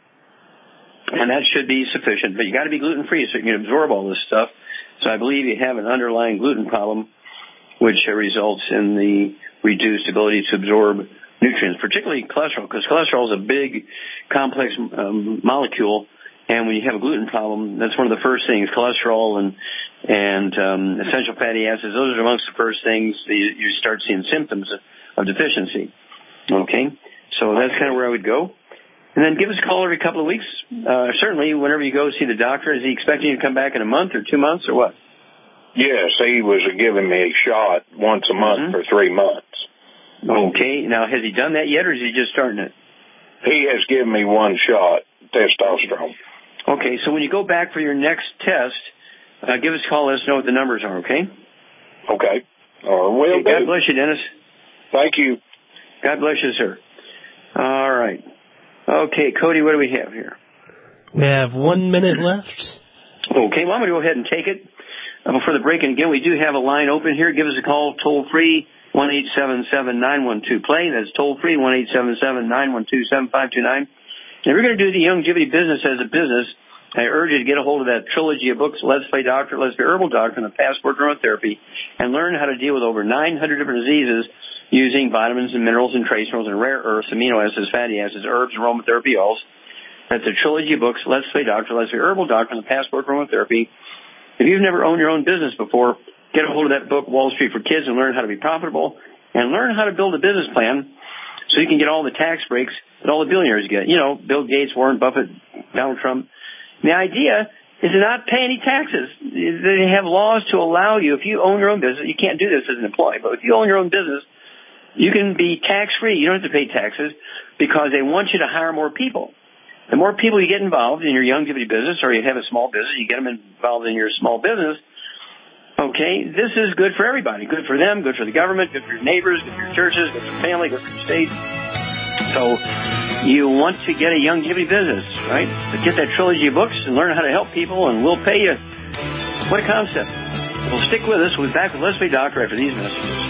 And that should be sufficient. But you got to be gluten-free so you can absorb all this stuff. So I believe you have an underlying gluten problem, which uh, results in the reduced ability to absorb nutrients, particularly cholesterol, because cholesterol is a big, complex um, molecule. And when you have a gluten problem, that's one of the first things, cholesterol and and um, essential fatty acids, those are amongst the first things that you, you start seeing symptoms of, of deficiency. Okay? So that's kind of where I would go. And then give us a call every couple of weeks. Uh, certainly, whenever you go see the doctor, is he expecting you to come back in a month or two months or what? Yes, he was giving me a shot once a month mm-hmm. for three months. Okay. Now, has he done that yet, or is he just starting it? He has given me one shot, testosterone. Okay, so when you go back for your next test, uh, give us a call. Let us know what the numbers are, okay? Okay. Uh, well, okay, God bless you, Dennis. Thank you. God bless you, sir. All right. Okay, Cody, what do we have here? We have one minute left. Okay, well, I'm going to go ahead and take it. Uh, before the break, and again, we do have a line open here. Give us a call toll-free, one eight seven seven, nine one two, play. That's toll-free, one eight seven seven, nine one two, seven five two nine. And if we're going to do the longevity business as a business, I urge you to get a hold of that trilogy of books, Let's Play Doctor, Let's Be Herbal Doctor, and the Passport Aromatherapy, and learn how to deal with over nine hundred different diseases using vitamins and minerals and trace minerals and rare earths, amino acids, fatty acids, herbs, aromatherapy oils. That's a trilogy of books, Let's Play Doctor, Let's Be Herbal Doctor, and the Passport Aromatherapy. If you've never owned your own business before, get a hold of that book, Wall Street for Kids, and learn how to be profitable, and learn how to build a business plan so you can get all the tax breaks that all the billionaires get. You know, Bill Gates, Warren Buffett, Donald Trump. And the idea is to not pay any taxes. They have laws to allow you, if you own your own business, you can't do this as an employee, but if you own your own business, you can be tax-free. You don't have to pay taxes because they want you to hire more people. The more people you get involved in your longevity business, or you have a small business, you get them involved in your small business, Okay, this is good for everybody. Good for them, good for the government, good for your neighbors, good for your churches, good for your family, good for your state. So you want to get a longevity business, right? But get that trilogy of books and learn how to help people, and we'll pay you. What a concept. Well, stick with us. We'll be back with Leslie Doctor after these messages.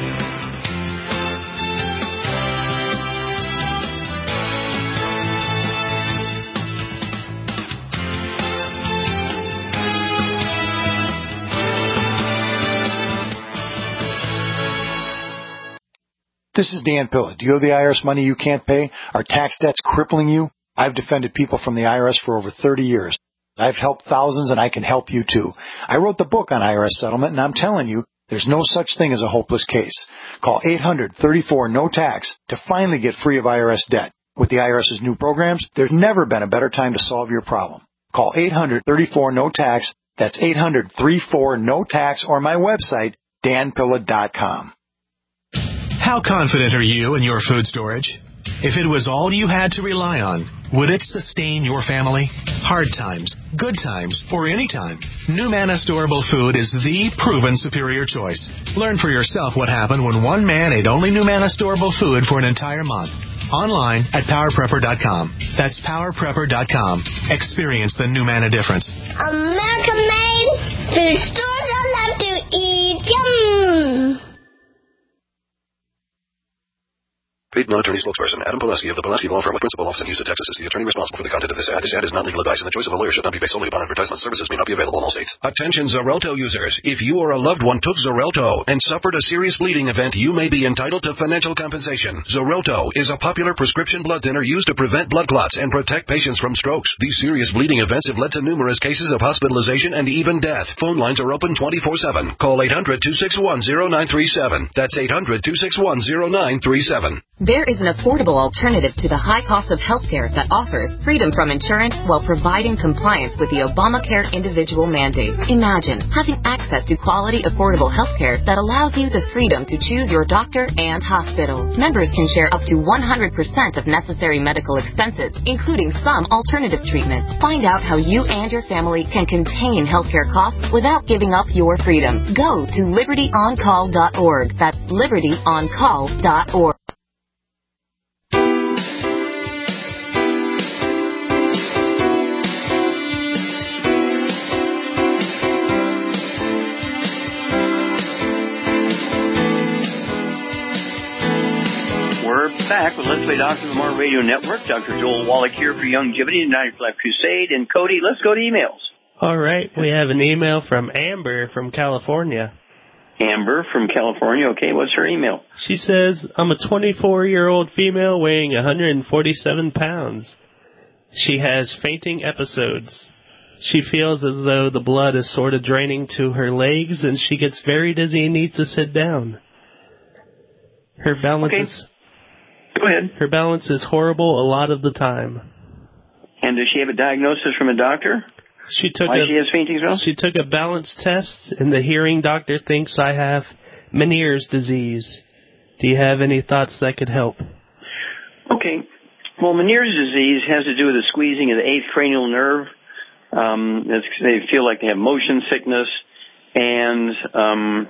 This is Dan Pilla. Do you owe the I R S money you can't pay? Are tax debts crippling you? I've defended people from the I R S for over thirty years. I've helped thousands, and I can help you too. I wrote the book on I R S settlement, and I'm telling you, there's no such thing as a hopeless case. Call eight hundred, thirty-four, no tax to finally get free of I R S debt. With the IRS's new programs, there's never been a better time to solve your problem. Call eight hundred, thirty-four, no tax. That's eight hundred, thirty-four, no tax, or my website, dan pilla dot com. How confident are you in your food storage? If it was all you had to rely on, would it sustain your family? Hard times, good times, or any time, NuManna Storable Food is the proven superior choice. Learn for yourself what happened when one man ate only NuManna Storable Food for an entire month. Online at power prepper dot com. That's power prepper dot com. Experience the NuManna difference. American made food stores I love to eat. Yum! Paid non-attorney spokesperson Adam Pileski of the Pileski Law Firm with principal office in Houston, Texas, is the attorney responsible for the content of this ad. This ad is not legal advice, and the choice of a lawyer should not be based solely upon advertisement. Services may not be available in all states. Attention Xarelto users. If you or a loved one took Xarelto and suffered a serious bleeding event, you may be entitled to financial compensation. Xarelto is a popular prescription blood thinner used to prevent blood clots and protect patients from strokes. These serious bleeding events have led to numerous cases of hospitalization and even death. Phone lines are open twenty-four seven. Call eight hundred, two six one, zero nine three seven. That's eight hundred, two six one, zero nine three seven. There is an affordable alternative to the high cost of healthcare that offers freedom from insurance while providing compliance with the Obamacare individual mandate. Imagine having access to quality, affordable healthcare that allows you the freedom to choose your doctor and hospital. Members can share up to one hundred percent of necessary medical expenses, including some alternative treatments. Find out how you and your family can contain healthcare costs without giving up your freedom. Go to liberty on call dot org. That's liberty on call dot org. We're back with Let's Play Doctor of the Lamar Radio Network. Doctor Joel Wallach here for Longevity United for Life Crusade. And Cody, let's go to emails. All right. We have an email from Amber from California. Amber from California. Okay, what's her email? She says, I'm a twenty-four-year-old female weighing one hundred forty-seven pounds. She has fainting episodes. She feels as though the blood is sort of draining to her legs, and she gets very dizzy and needs to sit down. Her balance okay. is... Go ahead. Her balance is horrible a lot of the time. And does she have a diagnosis from a doctor? She took Why a, she has fainting spells? She took a balance test, and the hearing doctor thinks I have Meniere's disease. Do you have any thoughts that could help? Okay. Well, Meniere's disease has to do with the squeezing of the eighth cranial nerve. Um, it's, they feel like they have motion sickness, and um,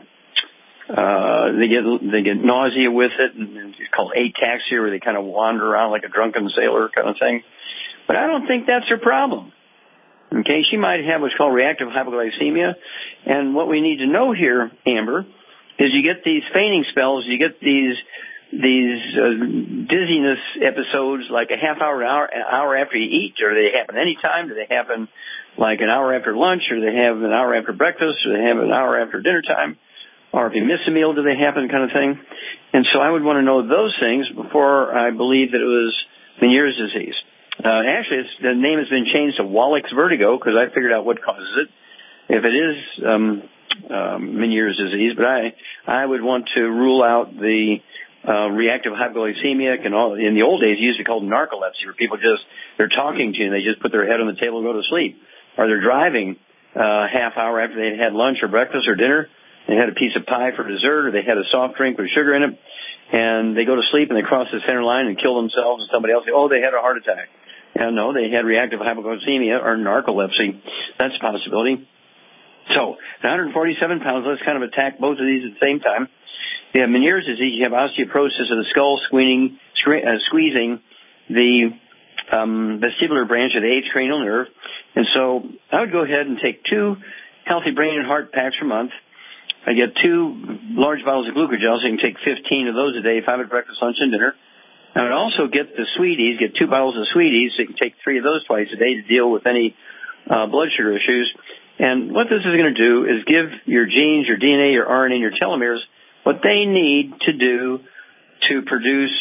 uh, they get they get nausea with it, and it's called ataxia, where they kind of wander around like a drunken sailor kind of thing. But I don't think that's her problem. Okay, she might have what's called reactive hypoglycemia, and what we need to know here, Amber, is you get these fainting spells, you get these these uh, dizziness episodes like a half hour, an hour, an hour after you eat, or do they happen any time? Do they happen like an hour after lunch, or do they have an hour after breakfast, or do they have an hour after dinner time? Or if you miss a meal, do they happen, kind of thing? And so I would want to know those things before I believe that it was Meniere's disease. Uh, actually, it's, the name has been changed to Wallach's vertigo because I figured out what causes it. If it is um, um, Meniere's disease, but I I would want to rule out the uh, reactive hypoglycemic, and all. In the old days, you used to call it narcolepsy, where people just they're talking to you and they just put their head on the table and go to sleep, or they're driving uh, half hour after they'd had lunch or breakfast or dinner. They had a piece of pie for dessert, or they had a soft drink with sugar in it, and they go to sleep and they cross the center line and kill themselves, and somebody else say, oh, they had a heart attack. Yeah, no, they had reactive hypoglycemia or narcolepsy. That's a possibility. So, at one hundred forty-seven pounds, let's kind of attack both of these at the same time. You have Meniere's disease, you have osteoporosis of the skull, squeezing, uh, squeezing the um, vestibular branch of the eighth cranial nerve. And so I would go ahead and take two healthy brain and heart packs per month. I get two large bottles of glucogel, so you can take fifteen of those a day, five at breakfast, lunch, and dinner. I would also get the Sweeties, get two bottles of Sweeties, so you can take three of those twice a day to deal with any uh, blood sugar issues. And what this is going to do is give your genes, your D N A, your R N A, and your telomeres what they need to do to produce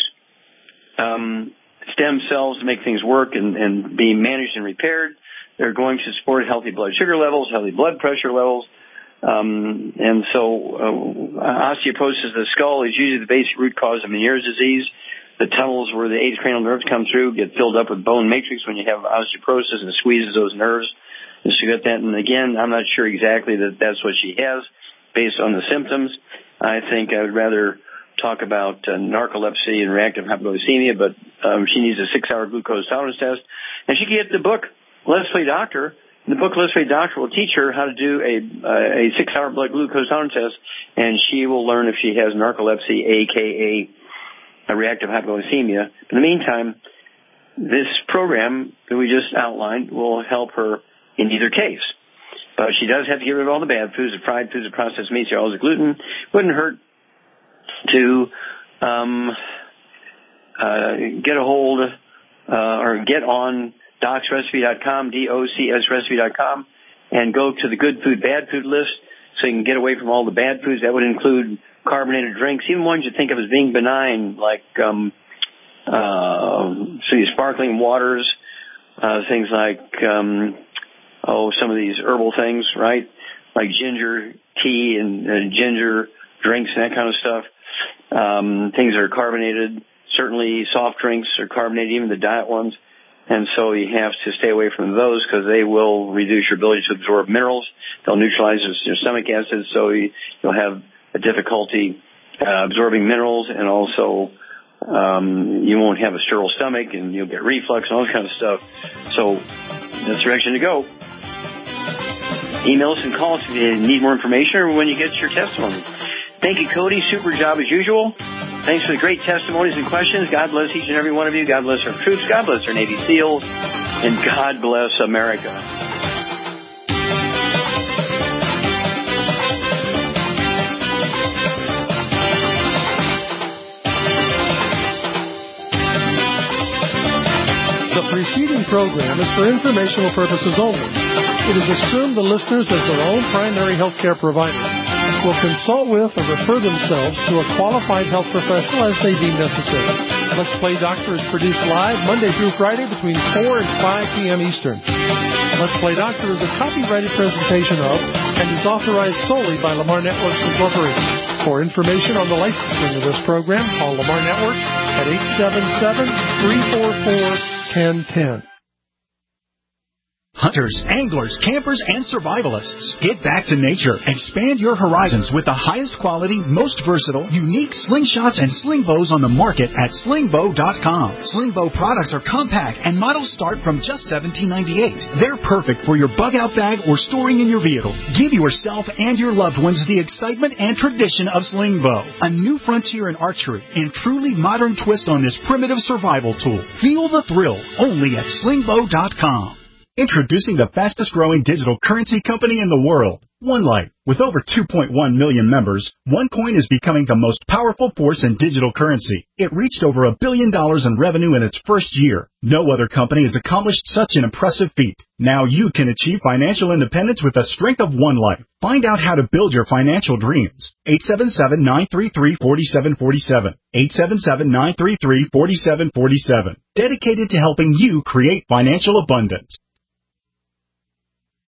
um, stem cells to make things work and, and be managed and repaired. They're going to support healthy blood sugar levels, healthy blood pressure levels. Um, and so uh, osteoporosis of the skull is usually the basic root cause of Meniere's disease. The tunnels where the eighth cranial nerves come through get filled up with bone matrix when you have osteoporosis, and it squeezes those nerves. And so you get that. And again, I'm not sure exactly that that's what she has based on the symptoms. I think I would rather talk about uh, narcolepsy and reactive hypoglycemia, but um, she needs a six-hour glucose tolerance test. And she can get the book, Let's Play Doctor. The book, Let's Play Doctor, will teach her how to do a uh, a six-hour blood glucose tolerance test, and she will learn if she has narcolepsy, a k a a reactive hypoglycemia. In the meantime, this program that we just outlined will help her in either case. But she does have to get rid of all the bad foods, the fried foods, the processed meats, all the gluten. Wouldn't hurt to um, uh, get a hold uh, or get on docs recipe dot com, D O C S recipe dot com, and go to the good food, bad food list so you can get away from all the bad foods. That would include carbonated drinks, even ones you think of as being benign, like um, uh, so these sparkling waters, uh, things like... Um, Oh, some of these herbal things, right? Like ginger tea and uh, ginger drinks and that kind of stuff. Um, things that are carbonated. Certainly soft drinks are carbonated, even the diet ones. And so you have to stay away from those because they will reduce your ability to absorb minerals. They'll neutralize your stomach acids, so you, you'll have a difficulty uh, absorbing minerals, and also um, you won't have a sterile stomach, and you'll get reflux and all that kind of stuff. So that's the direction to go. Email us and call us if you need more information or when you get your testimony. Thank you, Cody. Super job as usual. Thanks for the great testimonies and questions. God bless each and every one of you. God bless our troops. God bless our Navy SEALs. And God bless America. The preceding program is for informational purposes only. It is assumed the listeners, as their own primary health care provider, will consult with or refer themselves to a qualified health professional as they deem necessary. Let's Play Doctor is produced live Monday through Friday between four and five p.m. Eastern. Let's Play Doctor is a copyrighted presentation of and is authorized solely by Lamar Networks Incorporated. For information on the licensing of this program, call Lamar Networks at eight seven seven, three four four, one zero one zero. Hunters, anglers, campers, and survivalists. Get back to nature. Expand your horizons with the highest quality, most versatile, unique slingshots and sling bows on the market at sling bow dot com. Sling bow products are compact and models start from just seventeen ninety-eight. They're perfect for your bug out bag or storing in your vehicle. Give yourself and your loved ones the excitement and tradition of sling bow. A new frontier in archery and truly modern twist on this primitive survival tool. Feel the thrill only at sling bow dot com. Introducing the fastest growing digital currency company in the world, OneLife. With over two point one million members, OneCoin is becoming the most powerful force in digital currency. It reached over a billion dollars in revenue in its first year. No other company has accomplished such an impressive feat. Now you can achieve financial independence with the strength of OneLife. Find out how to build your financial dreams. eight seven seven, nine three three, four seven four seven. eight seven seven, nine three three, four seven four seven. Dedicated to helping you create financial abundance.